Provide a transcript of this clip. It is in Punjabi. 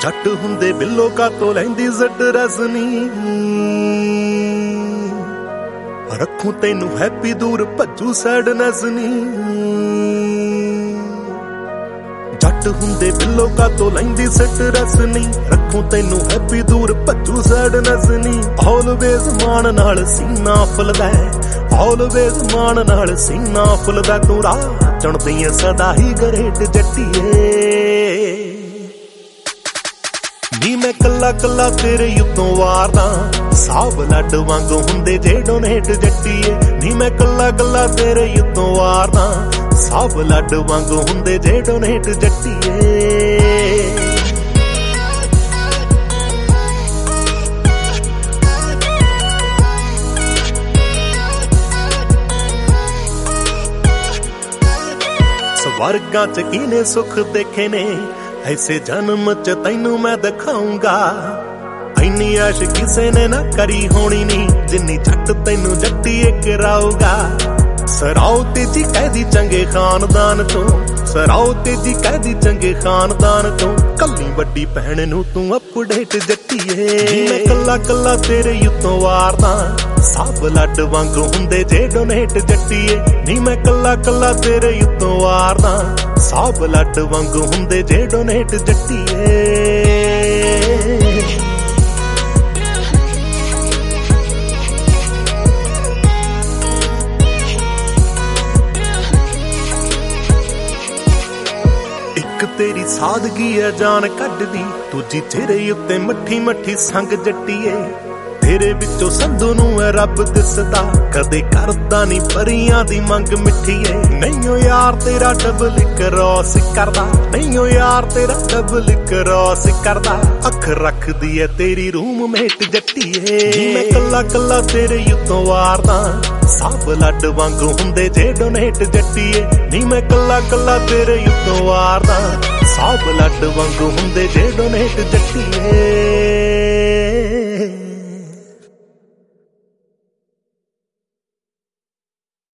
ਜੱਟ ਹੁੰਦੇ ਬਿੱਲੋ ਕਾਤੋਂ ਲੈਂਦੀ ਜ਼ੱਟ ਰਜ਼ਨੀ ਰੱਖੂ ਤੈਨੂੰ ਹੈਪੀ ਦੂਰ ਭੱਜੂ ਸੈਡਨੈਸ ਨੀ ਜੱਟ ਹੁੰਦੇ ਬਿੱਲੋ ਕਾਤੋਂ ਲੈਂਦੀ ਜ਼ੱਟ ਰਜ਼ਨੀ ਰੱਖੂ ਤੈਨੂੰ ਹੈਪੀ ਦੂਰ ਭੱਜੂ ਸੈਡਨੈਸ ਨੀ ਆਲਵੇਜ਼ ਮਾਣ ਨਾਲ ਸੀਨਾ ਫੁੱਲਦਾ ਆਲਵੇਜ਼ ਮਾਣ ਨਾਲ ਸੀਨਾ ਫੁੱਲਦਾ ਤੂੰ ਰਾਹ ਚੁਣਦੀ ਏ ਸਦਾ ਹੀ ਗਰੇਟ ਜੱਟੀਏ ਨੀ ਮੈਂ ਕੱਲਾ ਕੱਲਾ ਤੇਰੇ ਉੱਤੋਂ ਵਾਰਦਾ ਸਾਬ ਲੱਡ ਵਾਂਗ ਹੁੰਦੇ ਜੇ ਡੋਨੇਟ ਜੱਟੀਏ ਨੀ ਮੈਂ ਕੱਲਾ ਕੱਲਾ ਤੇਰੇ ਉੱਤੋਂ ਵਾਰਦਾ ਸਾਬ ਲੱਡ ਵਾਂਗ ਹੁੰਦੇ ਜੇ ਡੋਨੇਟ ਜੱਟੀਏ ਸਵਰਗਾਂ ਚ ਕਿਨੇ ਸੁੱਖ ਦੇਖੇ ਨੇ ਐਸੇ ਜਨਮ ਚ ਤੈਨੂੰ ਮੈਂ ਦਿਖਾਉਂਗਾ ਇੰਨੀ ਆਸ਼ ਕਿਸੇ ਨੇ ਨਾ ਕਰੀ ਹੋਣੀ ਨੀ ਜਿੰਨੀ ਜੱਟ ਤੈਨੂੰ ਜੱਟੀਏ ਕਰਾਊਗਾ ਸਰਾਉ ਤੇਜੀ ਕਹਿਦੀ ਚੰਗੇ ਖਾਨਦਾਨ ਚੋਂ ਸਰਾਉ ਤੇਜੀ ਕਹਿਦੀ ਚੰਗੇ ਖਾਨਦਾਨ ਚੋਂ ਕੱਲੀ ਵੱਡੀ ਭੈਣ ਨੂੰ ਤੂੰ ਅਪਡੇਟ ਜੱਟੀਏ ਮੈਂ ਕੱਲਾ ਕੱਲਾ ਤੇਰੇ ਉੱਤੋਂ ਵਾਰਦਾ ਸਭ ਲੱਡ ਵਾਂਗ ਹੁੰਦੇ ਜੇ ਡੋਨੇਟ ਜੱਟੀਏ ਨੀ ਮੈਂ ਕੱਲਾ ਕੱਲਾ ਤੇਰੇ ਉੱਤੋਂ ਵਾਰਦਾ ਸਭ ਲੱਡ ਵਾਂਗ ਹੁੰਦੇ ਜੇ ਡੋਨੇਟ ਜੱਟੀਏ ਤੇਰੀ ਸਾਦਗੀ ਆ ਜਾਨ ਕੱਢਦੀ ਦੂਜੀ ਚਿਹਰੇ ਉੱਤੇ ਮੱਠੀ ਮੱਠੀ ਸੰਗ ਜੱਟੀਏ ਤੇਰੇ ਵਿੱਚੋਂ ਸੰਧੂ ਨੂੰ ਐ ਰੱਬ ਦਿਸਦਾ ਕਦੇ ਕਰਦਾ ਨੀ ਪਰੀਆਂ ਦੀ ਮੰਗ ਮਿੱਠੀਏ ਨਹੀਂਓ ਯਾਰ ਤੇਰਾ ਡਬਲ ਕ੍ਰੋਸ ਕਰਦਾ ਨਹੀਂਓ ਯਾਰ ਤੇਰਾ ਡਬਲ ਕ੍ਰੋਸ ਕਰਦਾ ਅੱਖ ਰੱਖਦੀ ਐ ਤੇਰੀ ਰੂਮਮੇਟ ਜੱਟੀਏ ਮੈਂ ਕੱਲਾ ਕੱਲਾ ਤੇਰੇ ਉੱਤੋਂ ਵਾਰਦਾ ਸਭ ਲੱਡ ਵਾਂਗ ਹੁੰਦੇ ਜੇ ਡੋਨੇਟ ਜੱਟੀਏ ਨੀ ਮੈਂ ਕੱਲਾ ਕੱਲਾ ਤੇਰੇ ਉੱਤੋਂ ਵਾਰਦਾ ਸਭ ਲੱਡ ਵਾਂਗ ਹੁੰਦੇ ਜੇ ਡੋਨੇਟ ਜੱਟੀਏ